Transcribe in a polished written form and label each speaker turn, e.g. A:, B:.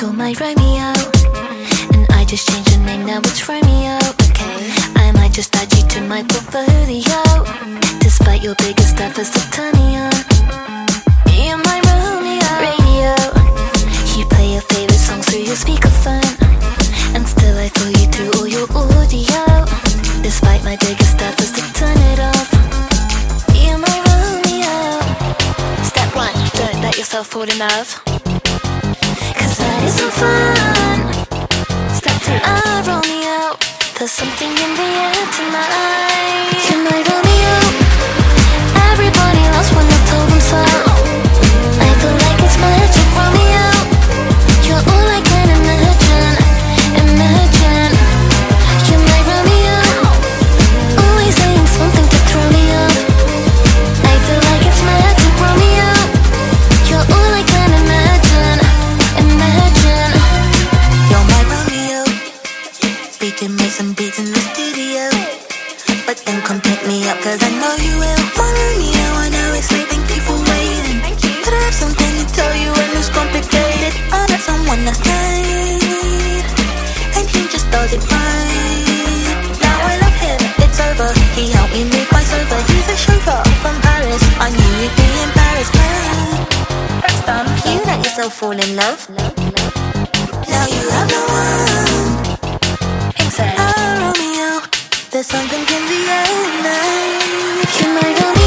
A: You're my Romeo, and I just changed your name, now it's Romeo. Okay, I might just add you to my portfolio, despite your biggest efforts to turn me on. You're my Romeo. Radio, you play your favorite songs through your speakerphone, and still I follow you through all your audio, despite my biggest efforts to turn it off. You're my Romeo. Step one, don't let yourself fall in love, cause that isn't fun. Step two, Romeo, there's something in the air tonight. You're my Romeo. Everybody loves when I told them so. I feel like it's magic, Romeo. You're all I can imagine, imagine. You're my Romeo, always saying something to throw me off. I feel like it's magic, Romeo. You're all I can imagine, imagine.
B: You're my Romeo. We can make some beats in the studio, but then come pick me up, cause I know you will. My Romeo, I know it's late, thank you for waiting. But I have something to tell you and it's complicated. I met someone last night, and he just does it right. Now I love him, it's over. He helped me move my sofa. He's a chauffeur from Paris. I knew you'd be in Paris, man. That's done. You let yourself fall in love. Now you have the one.
A: Exactly.
B: Oh, Romeo, there's something in the air tonight.
A: You're my Romeo.